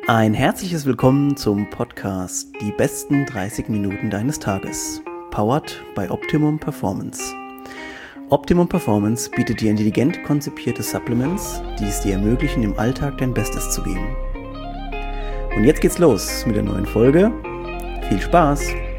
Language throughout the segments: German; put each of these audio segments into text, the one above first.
Ein herzliches Willkommen zum Podcast Die besten 30 Minuten deines Tages, powered by Optimum Performance. Optimum Performance bietet dir intelligent konzipierte Supplements, die es dir ermöglichen, im Alltag dein Bestes zu geben. Und jetzt geht's los mit der neuen Folge. Viel Spaß!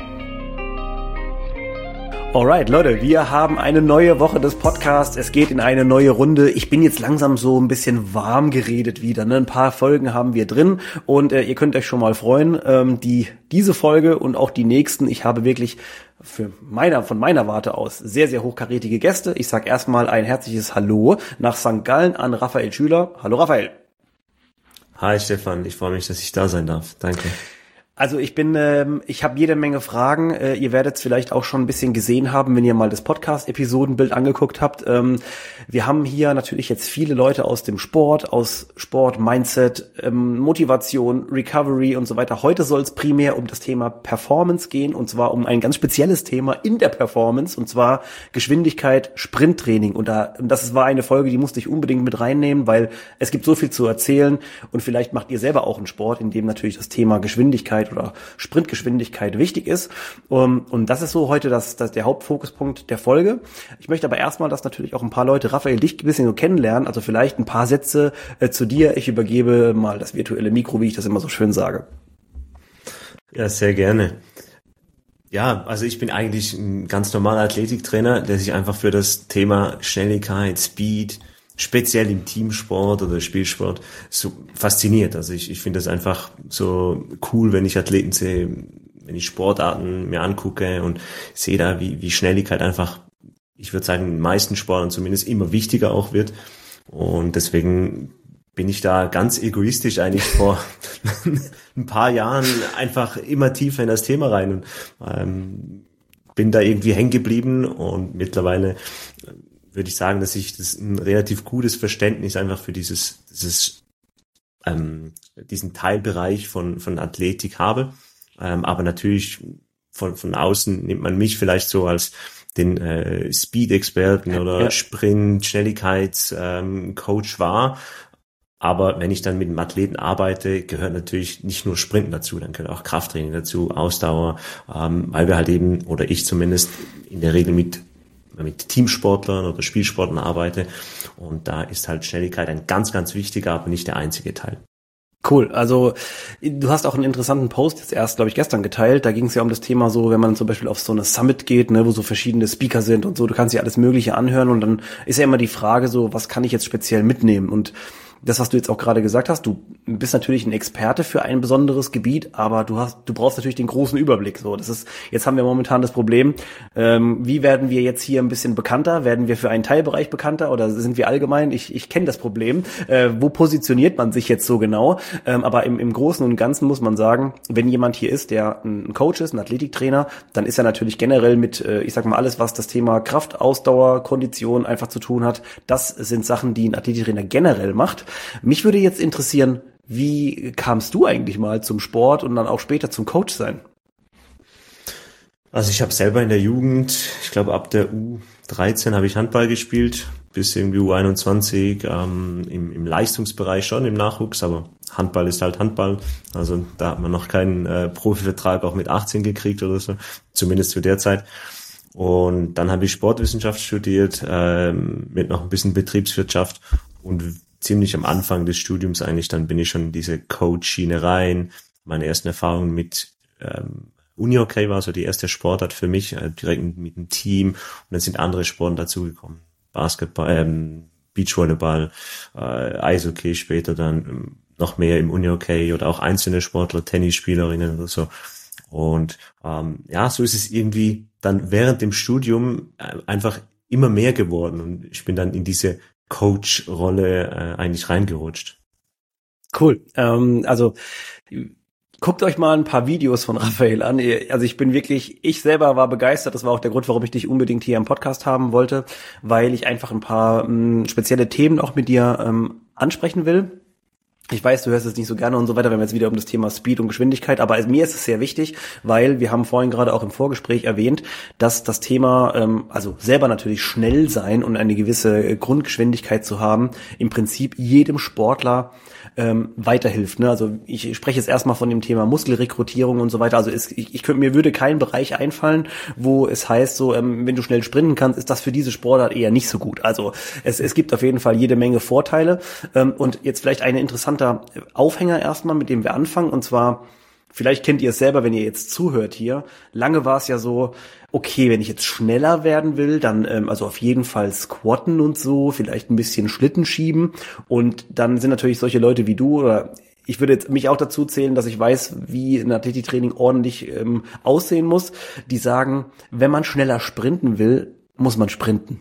Alright, Leute, wir haben eine neue Woche des Podcasts. Es geht in eine neue Runde. Ich bin jetzt langsam so ein bisschen warm geredet wieder. Ne? Ein paar Folgen haben wir drin und ihr könnt euch schon mal freuen. Diese Folge und auch die nächsten, ich habe wirklich von meiner Warte aus sehr, sehr hochkarätige Gäste. Ich sage erstmal ein herzliches Hallo nach St. Gallen an Raphael Schüler. Hallo Raphael. Hi Stefan, ich freue mich, dass ich da sein darf. Danke. Also ich habe jede Menge Fragen. Ihr werdet es vielleicht auch schon ein bisschen gesehen haben, wenn ihr mal das Podcast-Episodenbild angeguckt habt. Wir haben hier natürlich jetzt viele Leute aus Sport, Mindset, Motivation, Recovery und so weiter. Heute soll es primär um das Thema Performance gehen, und zwar um ein ganz spezielles Thema in der Performance, und zwar Geschwindigkeit, Sprinttraining. Und das war eine Folge, die musste ich unbedingt mit reinnehmen, weil es gibt so viel zu erzählen und vielleicht macht ihr selber auch einen Sport, in dem natürlich das Thema Geschwindigkeit oder Sprintgeschwindigkeit wichtig ist. Und das ist so heute der Hauptfokuspunkt der Folge. Ich möchte aber erstmal, dass natürlich auch ein paar Leute, Raphael, dich ein bisschen so kennenlernen, also vielleicht ein paar Sätze zu dir. Ich übergebe mal das virtuelle Mikro, wie ich das immer so schön sage. Ja, sehr gerne. Ja, also ich bin eigentlich ein ganz normaler Athletiktrainer, der sich einfach für das Thema Schnelligkeit, Speed, speziell im Teamsport oder Spielsport so fasziniert. Also ich finde das einfach so cool, wenn ich Athleten sehe, wenn ich Sportarten mir angucke und sehe da, wie Schnelligkeit einfach, ich würde sagen, in den meisten Sportarten zumindest immer wichtiger auch wird. Und deswegen bin ich da ganz egoistisch eigentlich vor ein paar Jahren einfach immer tiefer in das Thema rein und bin da irgendwie hängen geblieben, und mittlerweile würde ich sagen, dass ich ein relativ gutes Verständnis einfach für diesen Teilbereich von Athletik habe. Aber natürlich von außen nimmt man mich vielleicht so als den Speed-Experten oder Sprint-, Schnelligkeits-Coach wahr. Aber wenn ich dann mit dem Athleten arbeite, gehört natürlich nicht nur Sprinten dazu, dann gehört auch Krafttraining dazu, Ausdauer, weil wir halt eben, oder ich zumindest, in der Regel mit Teamsportlern oder Spielsportlern arbeite, und da ist halt Schnelligkeit ein ganz, ganz wichtiger, aber nicht der einzige Teil. Cool, also du hast auch einen interessanten Post jetzt erst, glaube ich, gestern geteilt. Da ging es ja um das Thema so, wenn man zum Beispiel auf so eine Summit geht, ne, wo so verschiedene Speaker sind und so, du kannst dir alles Mögliche anhören, und dann ist ja immer die Frage so, was kann ich jetzt speziell mitnehmen? Und das, was du jetzt auch gerade gesagt hast, du bist natürlich ein Experte für ein besonderes Gebiet, aber du brauchst natürlich den großen Überblick. So, jetzt haben wir momentan das Problem, wie werden wir jetzt hier ein bisschen bekannter? Werden wir für einen Teilbereich bekannter oder sind wir allgemein? Ich kenne das Problem. Wo positioniert man sich jetzt so genau? Aber im Großen und Ganzen muss man sagen, wenn jemand hier ist, der ein Coach ist, ein Athletiktrainer, dann ist er natürlich generell mit, ich sag mal, alles, was das Thema Kraft, Ausdauer, Kondition einfach zu tun hat. Das sind Sachen, die ein Athletiktrainer generell macht. Mich würde jetzt interessieren, wie kamst du eigentlich mal zum Sport und dann auch später zum Coach sein? Also ich habe selber in der Jugend, ich glaube ab der U13 habe ich Handball gespielt, bis irgendwie U21, im Leistungsbereich schon, im Nachwuchs, aber Handball ist halt Handball. Also da hat man noch keinen Profivertrag auch mit 18 gekriegt oder so, zumindest zu der Zeit. Und dann habe ich Sportwissenschaft studiert, mit noch ein bisschen Betriebswirtschaft, und ziemlich am Anfang des Studiums eigentlich, dann bin ich schon in diese Coach-Schiene rein. Meine ersten Erfahrungen mit Unihockey war so die erste Sportart für mich, direkt mit dem Team, und dann sind andere Sportarten dazugekommen. Basketball, Beachvolleyball, Eishockey, später dann noch mehr im Unihockey oder auch einzelne Sportler, Tennisspielerinnen oder so. Und so ist es irgendwie dann während dem Studium einfach immer mehr geworden, und ich bin dann in diese Coach-Rolle eigentlich reingerutscht. Cool. Also guckt euch mal ein paar Videos von Raphael an. Also ich selber war begeistert. Das war auch der Grund, warum ich dich unbedingt hier im Podcast haben wollte, weil ich einfach ein paar spezielle Themen auch mit dir ansprechen will. Ich weiß, du hörst es nicht so gerne und so weiter, wenn wir jetzt wieder um das Thema Speed und Geschwindigkeit, aber mir ist es sehr wichtig, weil wir haben vorhin gerade auch im Vorgespräch erwähnt, dass das Thema, also selber natürlich schnell sein und eine gewisse Grundgeschwindigkeit zu haben, im Prinzip jedem Sportler weiterhilft. Ne? Also ich spreche jetzt erstmal von dem Thema Muskelrekrutierung und so weiter. Also mir würde kein Bereich einfallen, wo es heißt, so wenn du schnell sprinten kannst, ist das für diese Sportart eher nicht so gut. Also es gibt auf jeden Fall jede Menge Vorteile. Und jetzt vielleicht ein interessanter Aufhänger erstmal, mit dem wir anfangen. Und zwar, vielleicht kennt ihr es selber, wenn ihr jetzt zuhört hier. Lange war es ja so, okay, wenn ich jetzt schneller werden will, dann also auf jeden Fall squatten und so, vielleicht ein bisschen Schlitten schieben. Und dann sind natürlich solche Leute wie du, oder ich würde jetzt mich auch dazu zählen, dass ich weiß, wie ein Athletiktraining ordentlich aussehen muss, die sagen, wenn man schneller sprinten will, muss man sprinten.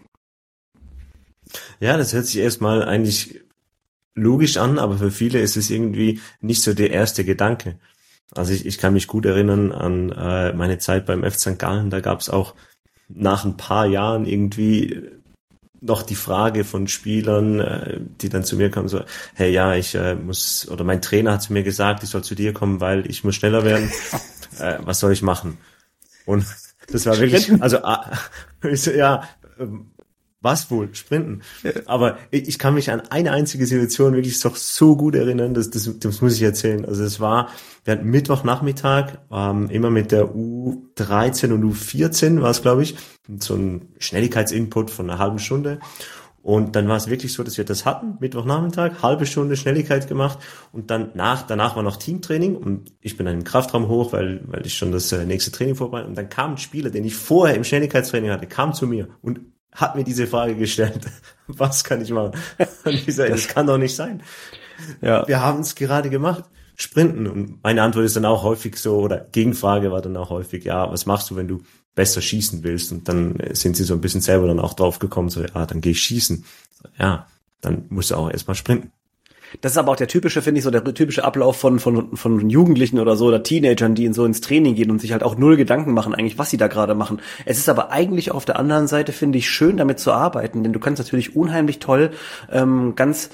Ja, das hört sich erstmal eigentlich logisch an, aber für viele ist es irgendwie nicht so der erste Gedanke. Also ich kann mich gut erinnern an meine Zeit beim FC St. Gallen, da gab es auch nach ein paar Jahren irgendwie noch die Frage von Spielern, die dann zu mir kamen, so, hey, ja, ich muss, oder mein Trainer hat zu mir gesagt, ich soll zu dir kommen, weil ich muss schneller werden. Was soll ich machen? Und das war wirklich, also ja, was wohl? Sprinten. Aber ich kann mich an eine einzige Situation wirklich doch so gut erinnern, das muss ich erzählen. Also wir hatten Mittwochnachmittag, immer mit der U13 und U14 war es, glaube ich, so ein Schnelligkeitsinput von einer halben Stunde. Und dann war es wirklich so, dass wir das hatten, Mittwochnachmittag, halbe Stunde Schnelligkeit gemacht und danach war noch Teamtraining und ich bin dann im Kraftraum hoch, weil ich schon das nächste Training vorbereitet und dann kam ein Spieler, den ich vorher im Schnelligkeitstraining hatte, kam zu mir und hat mir diese Frage gestellt, was kann ich machen? Und ich sage, das kann doch nicht sein. Ja. Wir haben es gerade gemacht, sprinten. Und meine Antwort ist dann auch häufig so, oder Gegenfrage war dann auch häufig, ja, was machst du, wenn du besser schießen willst? Und dann sind sie so ein bisschen selber dann auch drauf gekommen, so, ja, dann gehe ich schießen. Ja, dann musst du auch erstmal sprinten. Das ist aber auch der typische, finde ich, so der typische Ablauf von Jugendlichen oder so oder Teenagern, die ins Training gehen und sich halt auch null Gedanken machen eigentlich, was sie da gerade machen. Es ist aber eigentlich auf der anderen Seite, finde ich, schön damit zu arbeiten, denn du kannst natürlich unheimlich toll ganz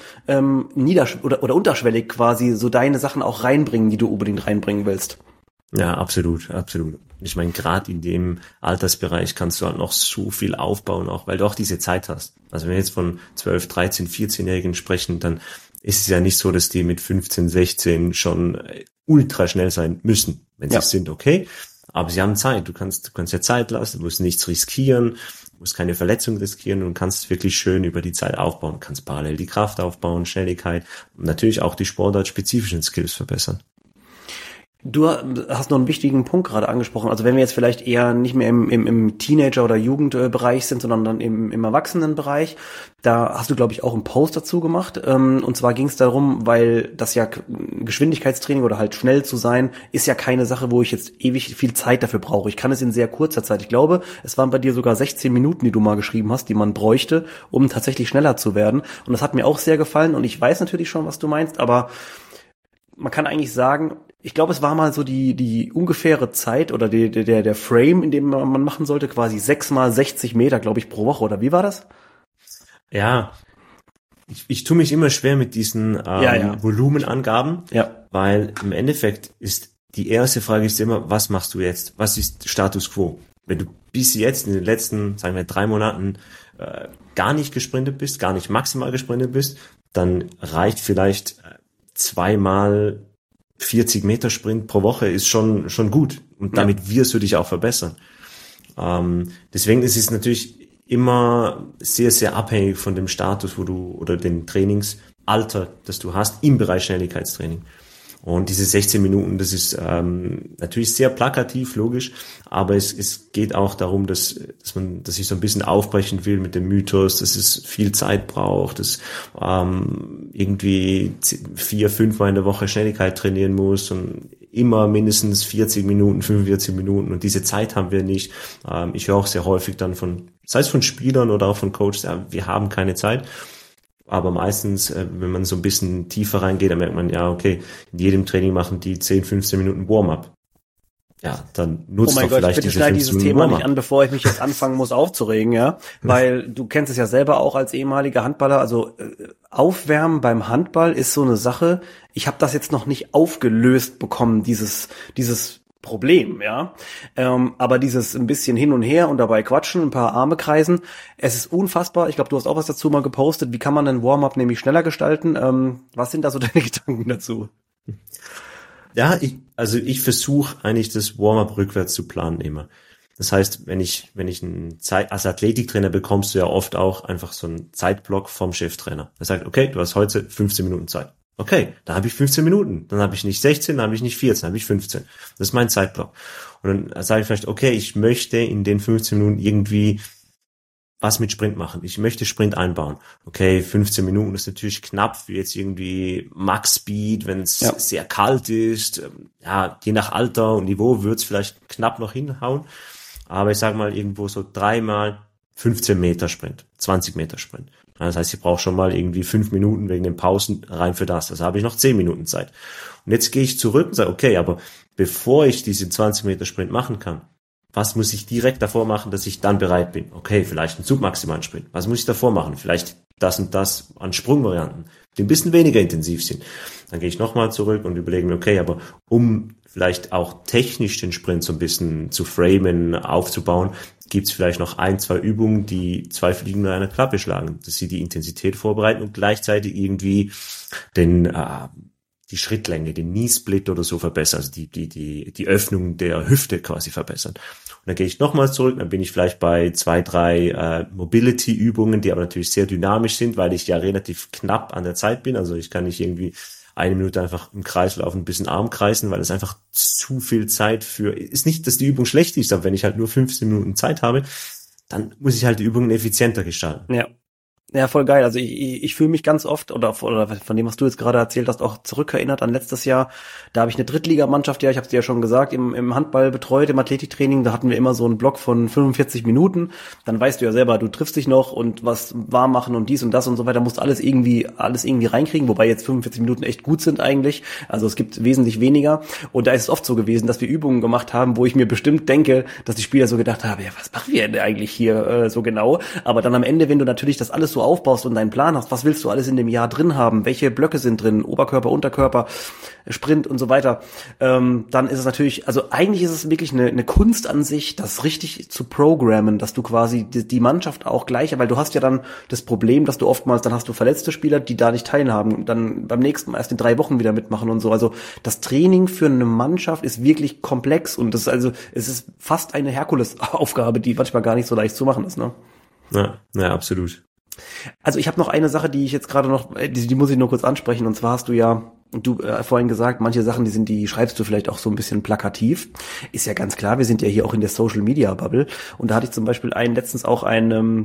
oder unterschwellig quasi so deine Sachen auch reinbringen, die du unbedingt reinbringen willst. Ja, absolut, absolut. Ich meine, gerade in dem Altersbereich kannst du halt noch so viel aufbauen, auch weil du auch diese Zeit hast. Also wenn wir jetzt von 12, 13, 14-Jährigen sprechen, dann ist es ja nicht so, dass die mit 15, 16 schon ultra schnell sein müssen. Wenn sie es sind, okay. Aber sie haben Zeit. Du kannst ja Zeit lassen, du musst nichts riskieren, du musst keine Verletzung riskieren und kannst wirklich schön über die Zeit aufbauen. Du kannst parallel die Kraft aufbauen, Schnelligkeit und natürlich auch die sportartspezifischen Skills verbessern. Du hast noch einen wichtigen Punkt gerade angesprochen. Also wenn wir jetzt vielleicht eher nicht mehr im Teenager- oder Jugendbereich sind, sondern dann im Erwachsenenbereich, da hast du, glaube ich, auch einen Post dazu gemacht. Und zwar ging es darum, weil das ja Geschwindigkeitstraining oder halt schnell zu sein, ist ja keine Sache, wo ich jetzt ewig viel Zeit dafür brauche. Ich kann es in sehr kurzer Zeit. Ich glaube, es waren bei dir sogar 16 Minuten, die du mal geschrieben hast, die man bräuchte, um tatsächlich schneller zu werden. Und das hat mir auch sehr gefallen. Und ich weiß natürlich schon, was du meinst, aber man kann eigentlich sagen, ich glaube, es war mal so die ungefähre Zeit oder der Frame, in dem man machen sollte, quasi 6 mal 60 Meter, glaube ich, pro Woche, oder wie war das? Ja, ich tue mich immer schwer mit diesen Volumenangaben, weil im Endeffekt ist die erste Frage ist immer, was machst du jetzt? Was ist Status Quo? Wenn du bis jetzt in den letzten, sagen wir, 3 Monaten gar nicht gesprintet bist, gar nicht maximal gesprintet bist, dann reicht vielleicht 2 mal 40 Meter Sprint pro Woche ist schon gut und damit wirst du dich auch verbessern. Deswegen ist es natürlich immer sehr, sehr abhängig von dem Status, wo du oder dem Trainingsalter, das du hast im Bereich Schnelligkeitstraining. Und diese 16 Minuten, das ist natürlich sehr plakativ, logisch, aber es geht auch darum, dass ich so ein bisschen aufbrechen will mit dem Mythos, dass es viel Zeit braucht, dass irgendwie 4-5 Mal in der Woche Schnelligkeit trainieren muss und immer mindestens 40 Minuten, 45 Minuten und diese Zeit haben wir nicht. Ich höre auch sehr häufig dann sei es von Spielern oder auch von Coaches, ja, wir haben keine Zeit. Aber meistens, wenn man so ein bisschen tiefer reingeht, dann merkt man, ja, okay, in jedem Training machen die 10, 15 Minuten Warm-up. Ja, dann nutzt doch vielleicht bitte schneid dieses Thema nicht an, bevor ich mich jetzt anfangen muss aufzuregen, ja, weil du kennst es ja selber auch als ehemaliger Handballer, also Aufwärmen beim Handball ist so eine Sache, ich habe das jetzt noch nicht aufgelöst bekommen, dieses Problem, ja. Aber dieses ein bisschen hin und her und dabei quatschen, ein paar Arme kreisen, es ist unfassbar. Ich glaube, du hast auch was dazu mal gepostet. Wie kann man einen Warm-up nämlich schneller gestalten? Was sind da so deine Gedanken dazu? Ja, ich versuche eigentlich das Warm-up rückwärts zu planen immer. Das heißt, wenn ich als Athletiktrainer bekommst du ja oft auch einfach so einen Zeitblock vom Cheftrainer. Er sagt, okay, du hast heute 15 Minuten Zeit. Okay, dann habe ich 15 Minuten. Dann habe ich nicht 16, dann habe ich nicht 14, dann habe ich 15. Das ist mein Zeitblock. Und dann sage ich vielleicht, okay, ich möchte in den 15 Minuten irgendwie was mit Sprint machen. Ich möchte Sprint einbauen. Okay, 15 Minuten ist natürlich knapp für jetzt irgendwie Max Speed, wenn es sehr kalt ist. Ja, je nach Alter und Niveau wird's vielleicht knapp noch hinhauen. Aber ich sage mal irgendwo so 3x 15 Meter Sprint, 20 Meter Sprint. Das heißt, ich brauche schon mal irgendwie 5 Minuten wegen den Pausen rein für das. Also habe ich noch 10 Minuten Zeit. Und jetzt gehe ich zurück und sage, okay, aber bevor ich diesen 20 Meter Sprint machen kann, was muss ich direkt davor machen, dass ich dann bereit bin? Okay, vielleicht einen submaximalen Sprint. Was muss ich davor machen? Vielleicht das und das an Sprungvarianten, die ein bisschen weniger intensiv sind. Dann gehe ich nochmal zurück und überlege mir, okay, aber um vielleicht auch technisch den Sprint so ein bisschen zu framen, aufzubauen, gibt es vielleicht noch 1, 2 Übungen, die 2 Fliegen mit einer Klappe schlagen, dass sie die Intensität vorbereiten und gleichzeitig irgendwie die Schrittlänge, den Knee Split oder so verbessern, also die Öffnung der Hüfte quasi verbessern. Und dann gehe ich nochmal zurück, dann bin ich vielleicht bei 2, 3 Mobility-Übungen, die aber natürlich sehr dynamisch sind, weil ich ja relativ knapp an der Zeit bin, also ich kann nicht irgendwie 1 Minute einfach im Kreis laufen, ein bisschen Arm kreisen, weil es einfach zu viel Zeit ist nicht, dass die Übung schlecht ist, aber wenn ich halt nur 15 Minuten Zeit habe, dann muss ich halt die Übungen effizienter gestalten. Ja. Ja, voll geil. Also ich fühle mich ganz oft oder von dem, was du jetzt gerade erzählt hast, auch zurückerinnert an letztes Jahr. Da habe ich eine Drittligamannschaft, ja, ich habe es dir ja schon gesagt, im Handball betreut, im Athletiktraining. Da hatten wir immer so einen Block von 45 Minuten. Dann weißt du ja selber, du triffst dich noch und was warm machen und dies und das und so weiter. Musst alles irgendwie reinkriegen, wobei jetzt 45 Minuten echt gut sind eigentlich. Also es gibt wesentlich weniger. Und da ist es oft so gewesen, dass wir Übungen gemacht haben, wo ich mir bestimmt denke, dass die Spieler so gedacht haben, ja, was machen wir denn eigentlich hier so genau? Aber dann am Ende, wenn du natürlich das alles so aufbaust und deinen Plan hast, was willst du alles in dem Jahr drin haben, welche Blöcke sind drin, Oberkörper, Unterkörper, Sprint und so weiter, dann ist es natürlich, also eigentlich ist es wirklich eine Kunst an sich, das richtig zu programmen, dass du quasi die Mannschaft auch gleich, weil du hast ja dann das Problem, dass du oftmals, dann hast du verletzte Spieler, die da nicht teilhaben und dann beim nächsten Mal erst in 3 Wochen wieder mitmachen und so. Also das Training für eine Mannschaft ist wirklich komplex und es ist fast eine Herkulesaufgabe, die manchmal gar nicht so leicht zu machen ist, ne? Ja, absolut. Also ich habe noch eine Sache, die ich jetzt gerade noch, die muss ich nur kurz ansprechen. Und zwar hast du ja, vorhin gesagt, manche Sachen, die schreibst du vielleicht auch so ein bisschen plakativ. Ist ja ganz klar, wir sind ja hier auch in der Social Media Bubble. Und da hatte ich zum Beispiel letztens auch ein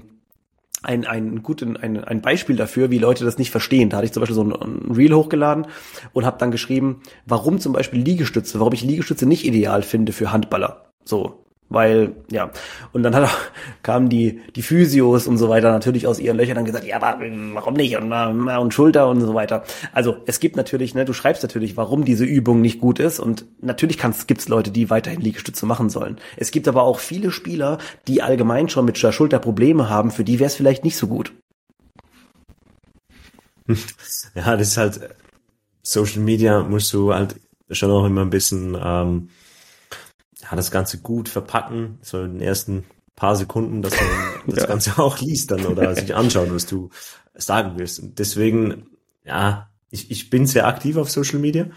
Beispiel dafür, wie Leute das nicht verstehen. Da hatte ich zum Beispiel so ein Reel hochgeladen und habe dann geschrieben, warum ich Liegestütze nicht ideal finde für Handballer. So. Weil, ja, und dann kamen die Physios und so weiter natürlich aus ihren Löchern dann gesagt, ja, aber warum nicht? Und Schulter und so weiter. Also es gibt natürlich, ne, du schreibst natürlich, warum diese Übung nicht gut ist und natürlich gibt's Leute, die weiterhin Liegestütze machen sollen. Es gibt aber auch viele Spieler, die allgemein schon mit der Schulter Probleme haben, für die wäre es vielleicht nicht so gut. Ja, das ist halt, Social Media musst du halt schon auch immer ein bisschen das Ganze gut verpacken, so in den ersten paar Sekunden, dass man das Ganze auch liest dann oder sich anschaut, was du sagen willst. Und deswegen, ja, ich bin sehr aktiv auf Social Media,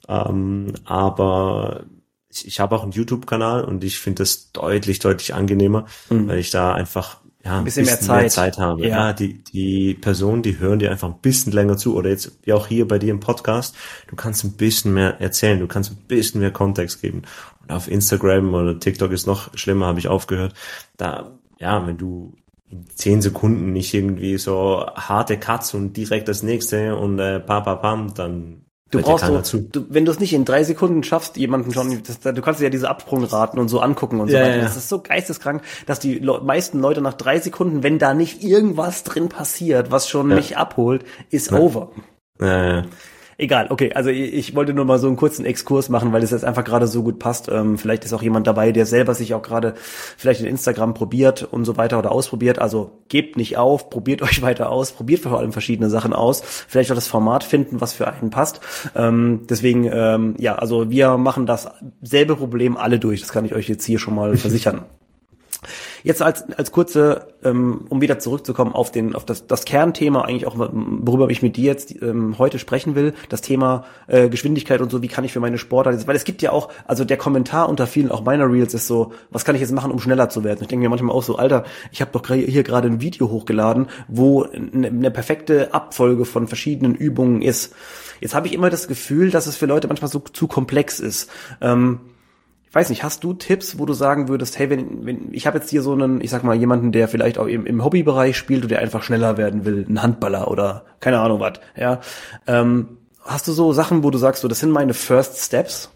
aber ich habe auch einen YouTube-Kanal und ich finde das deutlich angenehmer, weil ich da einfach ein bisschen mehr Zeit habe. Ja, die Personen, die hören dir einfach ein bisschen länger zu oder jetzt wie auch hier bei dir im Podcast, du kannst ein bisschen mehr erzählen, du kannst ein bisschen mehr Kontext geben. Und auf Instagram oder TikTok ist noch schlimmer, habe ich aufgehört. Da, wenn du in 10 Sekunden nicht irgendwie so harte Cuts und direkt das nächste und dann du brauchst wenn du es nicht in 3 Sekunden schaffst, jemanden schon, du kannst dir ja diese Absprungraten und so angucken und so weiter. Ja. Das ist so geisteskrank, dass die meisten Leute nach 3 Sekunden, wenn da nicht irgendwas drin passiert, was schon mich abholt, ist over. Ja. Egal, okay, also ich wollte nur mal so einen kurzen Exkurs machen, weil es jetzt einfach gerade so gut passt. Vielleicht ist auch jemand dabei, der selber sich auch gerade vielleicht in Instagram probiert und so weiter oder ausprobiert. Also gebt nicht auf, probiert euch weiter aus, probiert vor allem verschiedene Sachen aus. Vielleicht auch das Format finden, was für einen passt. Deswegen, ja, also wir machen das selbe Problem alle durch. Das kann ich euch jetzt hier schon mal versichern. Jetzt als kurze, um wieder zurückzukommen auf das Kernthema eigentlich auch, worüber ich mit dir jetzt heute sprechen will, das Thema Geschwindigkeit und so, wie kann ich für meine Sportart, weil es gibt ja auch, also der Kommentar unter vielen auch meiner Reels ist so, was kann ich jetzt machen, um schneller zu werden? Ich denke mir manchmal auch so, Alter, ich habe doch hier gerade ein Video hochgeladen, wo eine perfekte Abfolge von verschiedenen Übungen ist. Jetzt habe ich immer das Gefühl, dass es für Leute manchmal so zu komplex ist. Ich weiß nicht, hast du Tipps, wo du sagen würdest, hey, wenn ich habe jetzt hier so einen, ich sag mal, jemanden, der vielleicht auch im Hobbybereich spielt und der einfach schneller werden will, ein Handballer oder keine Ahnung was, ja. Hast du so Sachen, wo du sagst, so, das sind meine First Steps?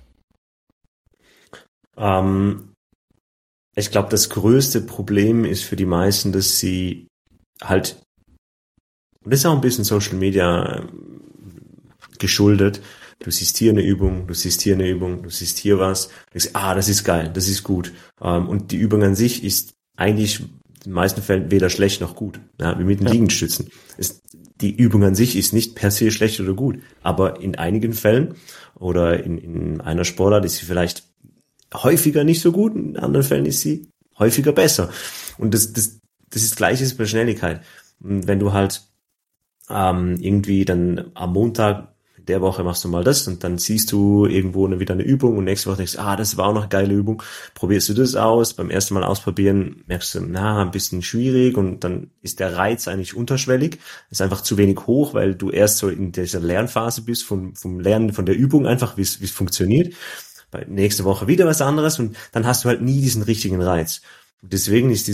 Ich glaube, das größte Problem ist für die meisten, dass sie halt, und das ist auch ein bisschen Social Media geschuldet, du siehst hier eine Übung, du siehst hier eine Übung, du siehst hier was, du denkst, das ist geil, das ist gut. Und die Übung an sich ist eigentlich in den meisten Fällen weder schlecht noch gut, ja, wie mit den Liegenstützen. Die Übung an sich ist nicht per se schlecht oder gut, aber in einigen Fällen oder in einer Sportart ist sie vielleicht häufiger nicht so gut, in anderen Fällen ist sie häufiger besser. Und das ist Gleiches bei Schnelligkeit. Und wenn du halt irgendwie dann am Montag der Woche machst du mal das und dann siehst du irgendwo wieder eine Übung und nächste Woche denkst du, das war auch noch eine geile Übung, probierst du das aus, beim ersten Mal ausprobieren merkst du, ein bisschen schwierig und dann ist der Reiz eigentlich unterschwellig, ist einfach zu wenig hoch, weil du erst so in dieser Lernphase bist vom Lernen von der Übung einfach, wie es funktioniert. Bei nächste Woche wieder was anderes und dann hast du halt nie diesen richtigen Reiz. Und deswegen ist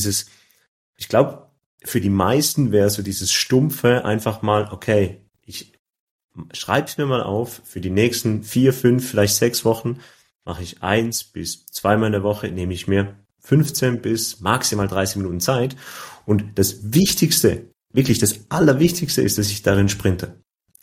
ich glaube, für die meisten wäre so dieses Stumpfe einfach mal, okay, ich schreib's mir mal auf, für die nächsten 4, 5, vielleicht 6 Wochen mache ich 1 bis 2 Mal in der Woche, nehme ich mir 15 bis maximal 30 Minuten Zeit. Und das Wichtigste, wirklich das Allerwichtigste ist, dass ich darin sprinte.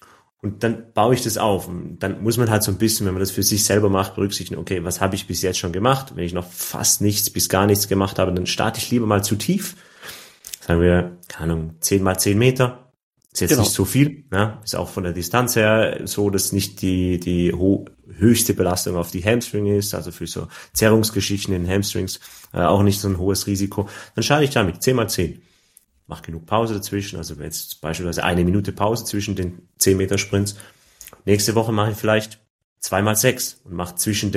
Und dann baue ich das auf. Und dann muss man halt so ein bisschen, wenn man das für sich selber macht, berücksichtigen, okay, was habe ich bis jetzt schon gemacht? Wenn ich noch fast nichts bis gar nichts gemacht habe, dann starte ich lieber mal zu tief. Sagen wir, keine Ahnung, 10 mal 10 Meter. Ist jetzt nicht so viel, ne? Ist auch von der Distanz her so, dass nicht die höchste Belastung auf die Hamstring ist, also für so Zerrungsgeschichten in Hamstrings auch nicht so ein hohes Risiko. Dann starte ich damit 10 mal 10. Mach genug Pause dazwischen, also jetzt beispielsweise 1 Minute Pause zwischen den 10 Meter Sprints. Nächste Woche mache ich vielleicht 2 mal 6 und mache zwischen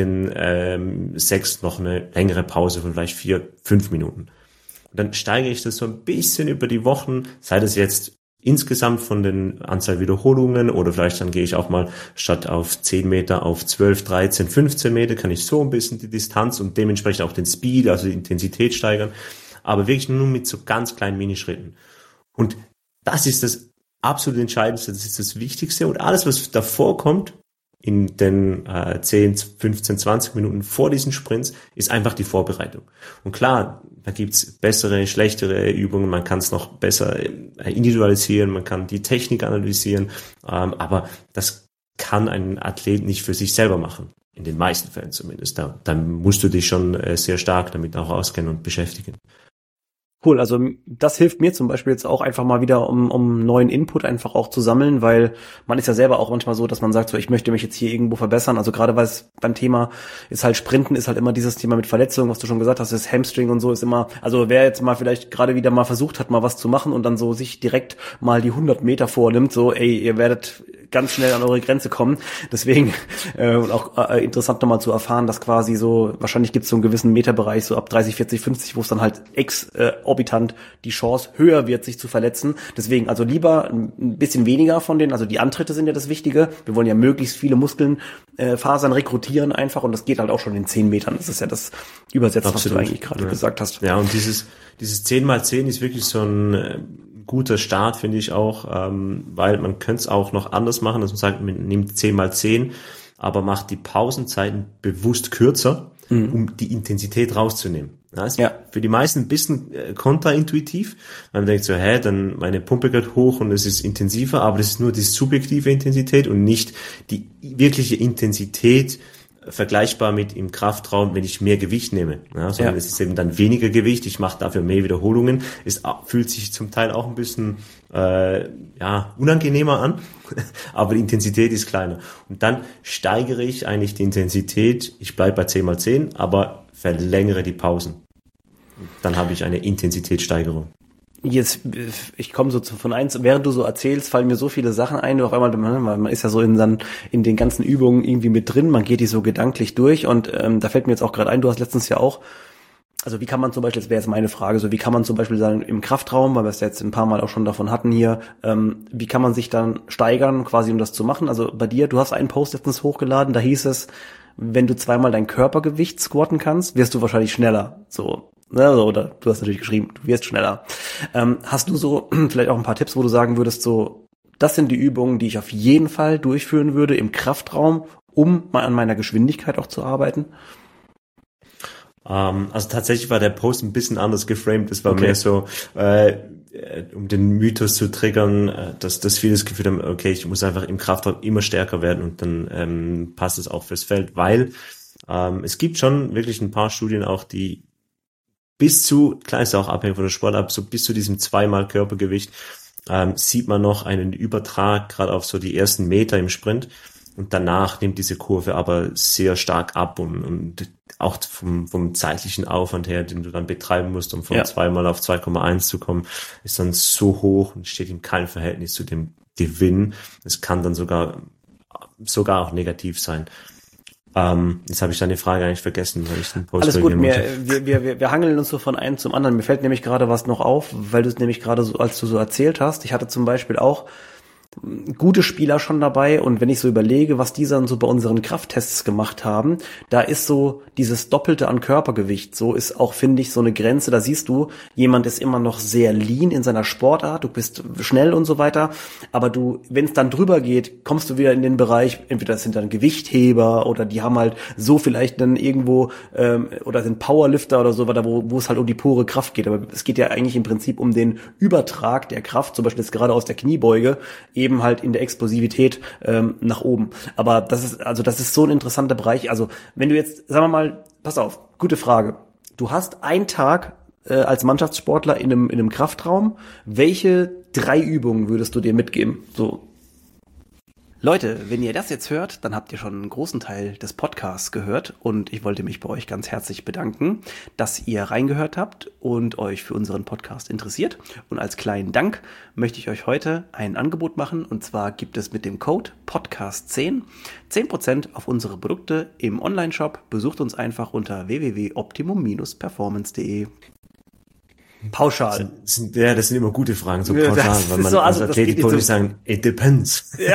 den 6 noch eine längere Pause von vielleicht 4, 5 Minuten. Und dann steigere ich das so ein bisschen über die Wochen, sei das jetzt insgesamt von den Anzahl Wiederholungen oder vielleicht dann gehe ich auch mal statt auf 10 Meter auf 12, 13, 15 Meter, kann ich so ein bisschen die Distanz und dementsprechend auch den Speed, also die Intensität steigern, aber wirklich nur mit so ganz kleinen Minischritten. Und das ist das absolut Entscheidendste, das ist das Wichtigste und alles, was davor kommt, in den 10, 15, 20 Minuten vor diesen Sprints, ist einfach die Vorbereitung. Und klar, da gibt's bessere, schlechtere Übungen, man kann es noch besser individualisieren, man kann die Technik analysieren, aber das kann ein Athlet nicht für sich selber machen, in den meisten Fällen zumindest. Da musst du dich schon sehr stark damit auch auskennen und beschäftigen. Cool, also das hilft mir zum Beispiel jetzt auch einfach mal wieder, um neuen Input einfach auch zu sammeln, weil man ist ja selber auch manchmal so, dass man sagt, so ich möchte mich jetzt hier irgendwo verbessern, also gerade weil es beim Thema ist halt Sprinten, ist halt immer dieses Thema mit Verletzungen, was du schon gesagt hast, das Hamstring und so ist immer, also wer jetzt mal vielleicht gerade wieder mal versucht hat, mal was zu machen und dann so sich direkt mal die 100 Meter vornimmt, so ihr werdet ganz schnell an eure Grenze kommen, deswegen und auch interessant nochmal zu erfahren, dass quasi so, wahrscheinlich gibt es so einen gewissen Meterbereich, so ab 30, 40, 50, wo es dann halt exorbitant die Chance höher wird, sich zu verletzen. Deswegen also lieber ein bisschen weniger von denen, also die Antritte sind ja das Wichtige. Wir wollen ja möglichst viele Muskelfasern rekrutieren einfach und das geht halt auch schon in 10 Metern. Das ist ja das Übersetzen, absolut, was du eigentlich gerade gesagt hast. Ja, und dieses 10x10 ist wirklich so ein guter Start, finde ich auch, weil man könnte es auch noch anders machen, dass man sagt, man nimmt 10x10, aber macht die Pausenzeiten bewusst kürzer. um die Intensität rauszunehmen. Das ist für die meisten ein bisschen kontraintuitiv. Man denkt so, dann meine Pumpe geht hoch und es ist intensiver, aber das ist nur die subjektive Intensität und nicht die wirkliche Intensität vergleichbar mit im Kraftraum, wenn ich mehr Gewicht nehme. Sondern es ist eben dann weniger Gewicht, ich mache dafür mehr Wiederholungen. Es fühlt sich zum Teil auch ein bisschen unangenehmer an, aber die Intensität ist kleiner. Und dann steigere ich eigentlich die Intensität, ich bleibe bei 10x10, aber verlängere die Pausen. Dann habe ich eine Intensitätssteigerung. Jetzt, ich komme so von eins, während du so erzählst, fallen mir so viele Sachen ein, auf einmal, man ist ja so in den ganzen Übungen irgendwie mit drin, man geht die so gedanklich durch und da fällt mir jetzt auch gerade ein, du hast letztens ja auch, also wie kann man zum Beispiel, das wäre jetzt meine Frage, so wie kann man zum Beispiel sagen, im Kraftraum, weil wir es jetzt ein paar Mal auch schon davon hatten hier, wie kann man sich dann steigern, quasi um das zu machen? Also bei dir, du hast einen Post letztens hochgeladen, da hieß es, wenn du zweimal dein Körpergewicht squatten kannst, wirst du wahrscheinlich schneller. So, ne, so, oder du hast natürlich geschrieben, du wirst schneller. Hast du so vielleicht auch ein paar Tipps, wo du sagen würdest, so, das sind die Übungen, die ich auf jeden Fall durchführen würde im Kraftraum, um mal an meiner Geschwindigkeit auch zu arbeiten? Also tatsächlich war der Post ein bisschen anders geframed. Es war mehr so, um den Mythos zu triggern, dass viele das Gefühl haben, okay, ich muss einfach im Kraftraum immer stärker werden und dann passt es auch fürs Feld, weil es gibt schon wirklich ein paar Studien auch, die klar ist auch abhängig von der Sportart, so bis zu diesem 2x Körpergewicht sieht man noch einen Übertrag, gerade auf so die ersten Meter im Sprint. Und danach nimmt diese Kurve aber sehr stark ab und auch vom zeitlichen Aufwand her, den du dann betreiben musst, um von 2x auf 2,1 zu kommen, ist dann so hoch und steht in keinem Verhältnis zu dem Gewinn. Es kann dann sogar auch negativ sein. Jetzt habe ich deine Frage eigentlich vergessen, weil ich den Post alles gut, wir hangeln uns so von einem zum anderen. Mir fällt nämlich gerade was noch auf, weil du es nämlich gerade so, als du so erzählt hast, ich hatte zum Beispiel auch gute Spieler schon dabei und wenn ich so überlege, was die dann so bei unseren Krafttests gemacht haben, da ist so dieses Doppelte an Körpergewicht, so ist auch, finde ich, so eine Grenze, da siehst du, jemand ist immer noch sehr lean in seiner Sportart, du bist schnell und so weiter, aber wenn es dann drüber geht, kommst du wieder in den Bereich, entweder das sind dann Gewichtheber oder die haben halt so vielleicht dann irgendwo oder sind Powerlifter oder so weiter, wo es halt um die pure Kraft geht, aber es geht ja eigentlich im Prinzip um den Übertrag der Kraft, zum Beispiel jetzt gerade aus der Kniebeuge, eben halt in der Explosivität nach oben. Aber das ist so ein interessanter Bereich. Also wenn du jetzt, sagen wir mal, pass auf, gute Frage. Du hast einen Tag als Mannschaftssportler in einem Kraftraum. Welche 3 Übungen würdest du dir mitgeben? So. Leute, wenn ihr das jetzt hört, dann habt ihr schon einen großen Teil des Podcasts gehört und ich wollte mich bei euch ganz herzlich bedanken, dass ihr reingehört habt und euch für unseren Podcast interessiert. Und als kleinen Dank möchte ich euch heute ein Angebot machen und zwar gibt es mit dem Code Podcast10 10% auf unsere Produkte im Onlineshop. Besucht uns einfach unter www.optimum-performance.de. Pauschal. Das sind immer gute Fragen, so pauschal, weil man als Athletikcoach sagen, it depends. Ja.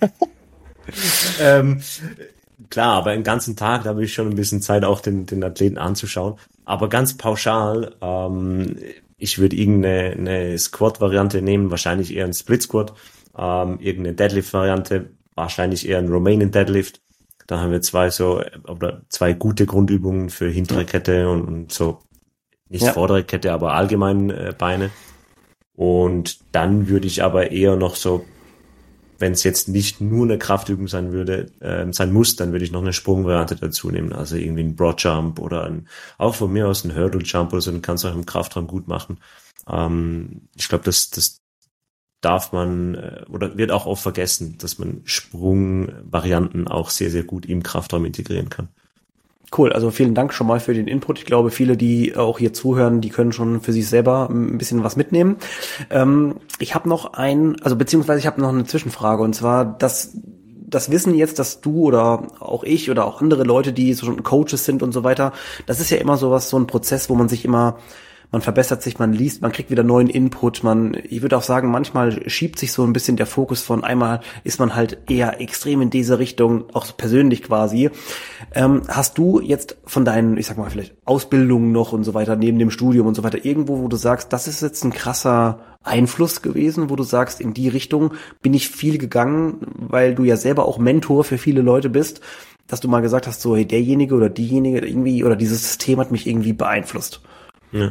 Klar, aber einen ganzen Tag, da habe ich schon ein bisschen Zeit, auch den Athleten anzuschauen. Aber ganz pauschal, ich würde irgendeine Squat-Variante nehmen, wahrscheinlich eher ein Split-Squat, irgendeine Deadlift-Variante, wahrscheinlich eher ein Romanian Deadlift. Da haben wir zwei gute Grundübungen für hintere Kette und so. Nicht vordere Kette, aber allgemein Beine. Und dann würde ich aber eher noch so, wenn es jetzt nicht nur eine Kraftübung sein muss, dann würde ich noch eine Sprungvariante dazu nehmen. Also irgendwie ein Broad Jump oder auch von mir aus ein Hurdle Jump oder so, den kannst du auch im Kraftraum gut machen. Ich glaube, das darf man oder wird auch oft vergessen, dass man Sprungvarianten auch sehr, sehr gut im Kraftraum integrieren kann. Cool, also vielen Dank schon mal für den Input. Ich glaube, viele, die auch hier zuhören, die können schon für sich selber ein bisschen was mitnehmen. Ich habe noch beziehungsweise ich habe noch eine Zwischenfrage und zwar das Wissen jetzt, dass du oder auch ich oder auch andere Leute, die so schon Coaches sind und so weiter, das ist ja immer so ein Prozess, wo man sich immer man verbessert sich, man liest, man kriegt wieder neuen Input, ich würde auch sagen, manchmal schiebt sich so ein bisschen der Fokus von einmal ist man halt eher extrem in diese Richtung, auch persönlich quasi. Hast du jetzt von deinen, ich sag mal, vielleicht Ausbildungen noch und so weiter, neben dem Studium und so weiter, irgendwo, wo du sagst, das ist jetzt ein krasser Einfluss gewesen, wo du sagst, in die Richtung bin ich viel gegangen, weil du ja selber auch Mentor für viele Leute bist. dass du mal gesagt hast, so, hey, derjenige oder diejenige irgendwie oder dieses System hat mich irgendwie beeinflusst? Ja.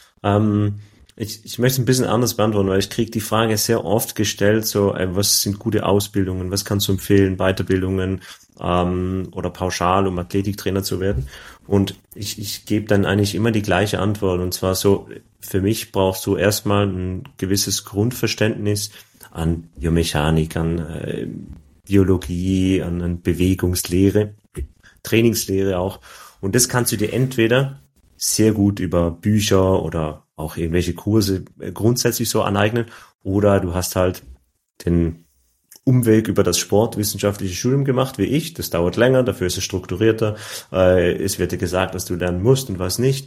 Ich möchte es ein bisschen anders beantworten, weil ich kriege die Frage sehr oft gestellt, so, was sind gute Ausbildungen, was kannst du empfehlen, Weiterbildungen oder pauschal, um Athletiktrainer zu werden. Und ich gebe dann eigentlich immer die gleiche Antwort. Und zwar so, für mich brauchst du erstmal ein gewisses Grundverständnis an Biomechanik, an Biologie, an Bewegungslehre, Trainingslehre auch. Und das kannst du dir entweder sehr gut über Bücher oder auch irgendwelche Kurse grundsätzlich so aneignen, oder du hast halt den Umweg über das sportwissenschaftliche Studium gemacht, wie ich. Das dauert länger, dafür ist es strukturierter. Es wird dir gesagt, was du lernen musst und was nicht.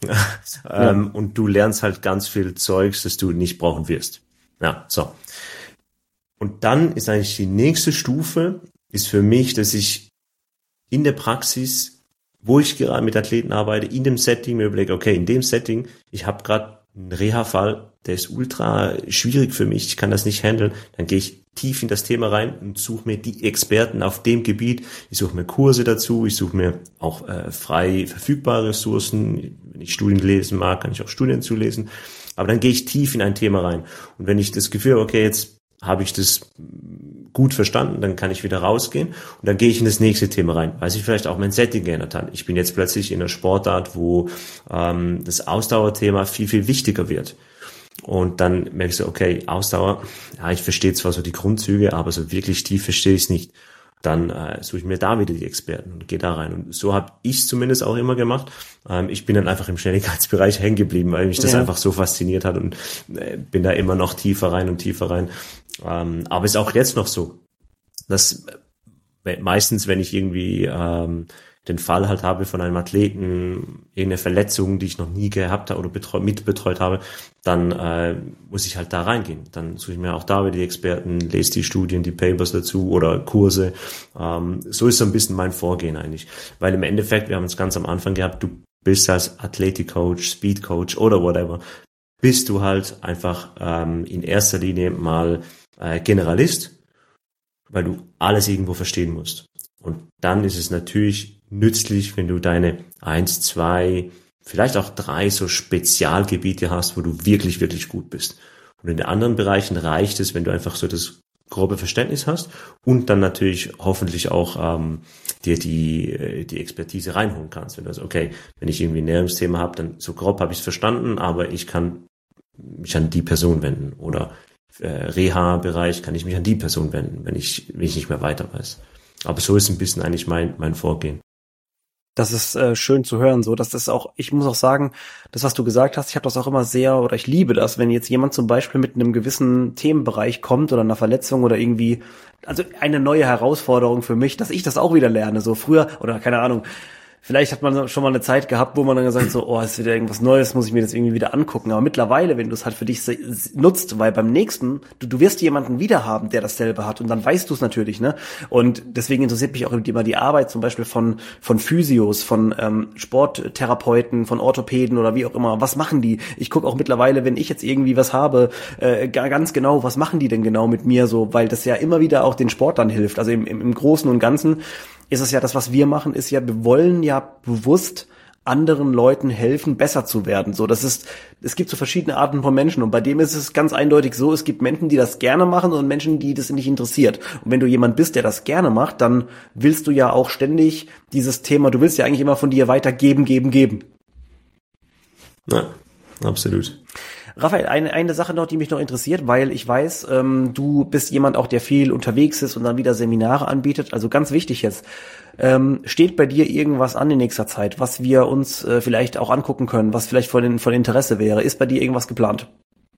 Und du lernst halt ganz viel Zeugs, das du nicht brauchen wirst. Ja, so. Und dann ist eigentlich die nächste Stufe, ist für mich, dass ich in der Praxis, wo ich gerade mit Athleten arbeite, in dem Setting mir überlege, okay, in dem Setting, ich habe gerade einen Reha-Fall, der ist ultra schwierig für mich, ich kann das nicht handeln, dann gehe ich tief in das Thema rein und suche mir die Experten auf dem Gebiet, ich suche mir Kurse dazu, ich suche mir auch frei verfügbare Ressourcen, wenn ich Studien lesen mag, kann ich auch Studien zulesen, aber dann gehe ich tief in ein Thema rein und wenn ich das Gefühl habe, okay, jetzt habe ich das gut verstanden, dann kann ich wieder rausgehen und dann gehe ich in das nächste Thema rein, weil sich vielleicht auch mein Setting geändert hat. Ich bin jetzt plötzlich in einer Sportart, wo das Ausdauerthema viel, viel wichtiger wird. Und dann merkst du, okay, Ausdauer, ja, ich verstehe zwar so die Grundzüge, aber so wirklich tief verstehe ich es nicht. Dann suche ich mir da wieder die Experten und gehe da rein. Und so habe ich es zumindest auch immer gemacht. Ich bin dann einfach im Schnelligkeitsbereich hängen geblieben, weil mich das einfach so fasziniert hat und bin da immer noch tiefer rein und tiefer rein. Aber ist auch jetzt noch so, dass meistens, wenn ich irgendwie den Fall halt habe von einem Athleten, irgendeine Verletzung, die ich noch nie gehabt habe oder mitbetreut habe, dann muss ich halt da reingehen. Dann suche ich mir auch da wieder die Experten, lese die Studien, die Papers dazu oder Kurse. So ist so ein bisschen mein Vorgehen eigentlich. Weil im Endeffekt, wir haben es ganz am Anfang gehabt, du bist als Athletik-Coach, Speed-Coach oder whatever, bist du halt einfach in erster Linie mal Generalist, weil du alles irgendwo verstehen musst. Und dann ist es natürlich nützlich, wenn du deine 1, 2, vielleicht auch 3 so Spezialgebiete hast, wo du wirklich, wirklich gut bist. Und in den anderen Bereichen reicht es, wenn du einfach so das grobe Verständnis hast und dann natürlich hoffentlich auch dir die Expertise reinholen kannst. Wenn du sagst, okay, wenn ich irgendwie ein Ernährungsthema habe, dann so grob habe ich es verstanden, aber ich kann mich an die Person wenden. Oder Reha-Bereich kann ich mich an die Person wenden, wenn ich nicht mehr weiter weiß. Aber so ist ein bisschen eigentlich mein Vorgehen. Das ist schön zu hören, so dass das auch, ich muss auch sagen, das, was du gesagt hast, ich habe das auch immer sehr, oder ich liebe das, wenn jetzt jemand zum Beispiel mit einem gewissen Themenbereich kommt oder einer Verletzung oder irgendwie, also eine neue Herausforderung für mich, dass ich das auch wieder lerne, so früher, oder keine Ahnung, vielleicht hat man schon mal eine Zeit gehabt, wo man dann gesagt so, oh, ist wieder irgendwas Neues, muss ich mir das irgendwie wieder angucken. Aber mittlerweile, wenn du es halt für dich nutzt, weil beim nächsten, du wirst jemanden wieder haben, der dasselbe hat und dann weißt du es natürlich, ne? Und deswegen interessiert mich auch immer die Arbeit zum Beispiel von Physios, von Sporttherapeuten, von Orthopäden oder wie auch immer. Was machen die? Ich gucke auch mittlerweile, wenn ich jetzt irgendwie was habe, ganz genau, was machen die denn genau mit mir so? Weil das ja immer wieder auch den Sportlern hilft. Also im Großen und Ganzen ist es ja das, was wir machen, ist ja, wir wollen ja bewusst anderen Leuten helfen, besser zu werden. So, es gibt so verschiedene Arten von Menschen und bei dem ist es ganz eindeutig so, es gibt Menschen, die das gerne machen und Menschen, die das nicht interessiert. Und wenn du jemand bist, der das gerne macht, dann willst du ja auch ständig dieses Thema, du willst ja eigentlich immer von dir weitergeben, geben. Ja, absolut. Raphael, eine Sache noch, die mich noch interessiert, weil ich weiß, du bist jemand auch, der viel unterwegs ist und dann wieder Seminare anbietet. Also ganz wichtig jetzt, steht bei dir irgendwas an in nächster Zeit, was wir uns vielleicht auch angucken können, was vielleicht von Interesse wäre? Ist bei dir irgendwas geplant?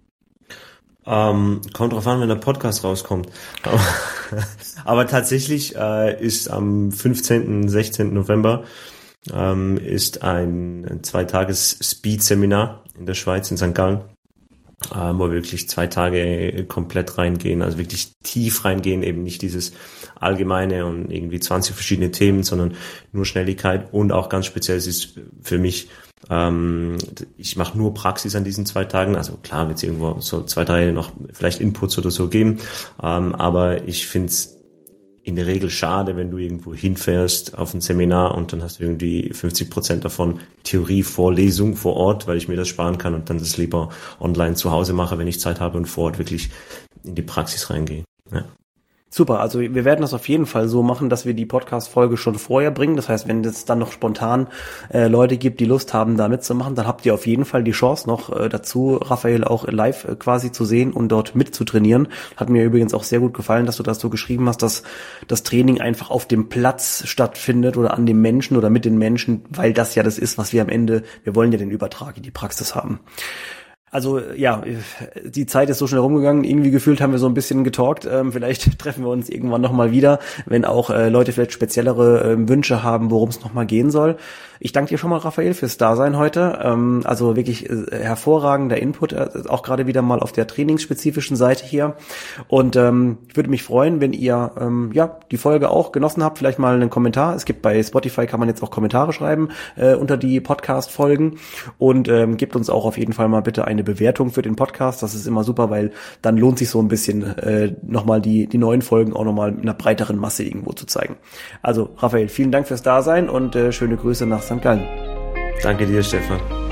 Kommt drauf an, wenn der Podcast rauskommt. Aber tatsächlich ist am 15., 16. November ist ein 2-Tages-Speed-Seminar in der Schweiz, in St. Gallen, wo wir wirklich 2 Tage komplett reingehen, also wirklich tief reingehen, eben nicht dieses allgemeine und irgendwie 20 verschiedene Themen, sondern nur Schnelligkeit und auch ganz speziell, es ist für mich, ich mache nur Praxis an diesen 2 Tagen, also klar wird es irgendwo so 2, 3 noch vielleicht Inputs oder so geben, aber ich finde es in der Regel schade, wenn du irgendwo hinfährst auf ein Seminar und dann hast du irgendwie 50% davon Theorievorlesung vor Ort, weil ich mir das sparen kann und dann das lieber online zu Hause mache, wenn ich Zeit habe und vor Ort wirklich in die Praxis reingehe. Ja. Super, also wir werden das auf jeden Fall so machen, dass wir die Podcast-Folge schon vorher bringen. Das heißt, wenn es dann noch spontan Leute gibt, die Lust haben, da mitzumachen, dann habt ihr auf jeden Fall die Chance noch dazu, Raphael auch live quasi zu sehen und dort mitzutrainieren. Hat mir übrigens auch sehr gut gefallen, dass du das so geschrieben hast, dass das Training einfach auf dem Platz stattfindet oder an dem Menschen oder mit den Menschen, weil das ja das ist, was wir am Ende, wir wollen ja den Übertrag in die Praxis haben. Also ja, die Zeit ist so schnell rumgegangen, irgendwie gefühlt haben wir so ein bisschen getalkt, vielleicht treffen wir uns irgendwann nochmal wieder, wenn auch Leute vielleicht speziellere Wünsche haben, worum es nochmal gehen soll. Ich danke dir schon mal, Raphael, fürs Dasein heute, also wirklich hervorragender Input, auch gerade wieder mal auf der trainingsspezifischen Seite hier und ich würde mich freuen, wenn ihr die Folge auch genossen habt, vielleicht mal einen Kommentar, es gibt bei Spotify, kann man jetzt auch Kommentare schreiben unter die Podcast-Folgen und gebt uns auch auf jeden Fall mal bitte eine Bewertung für den Podcast, das ist immer super, weil dann lohnt sich so ein bisschen nochmal die neuen Folgen auch nochmal mit einer breiteren Masse irgendwo zu zeigen. Also Raphael, vielen Dank fürs Dasein und schöne Grüße nach St. Gallen. Danke dir, Stefan.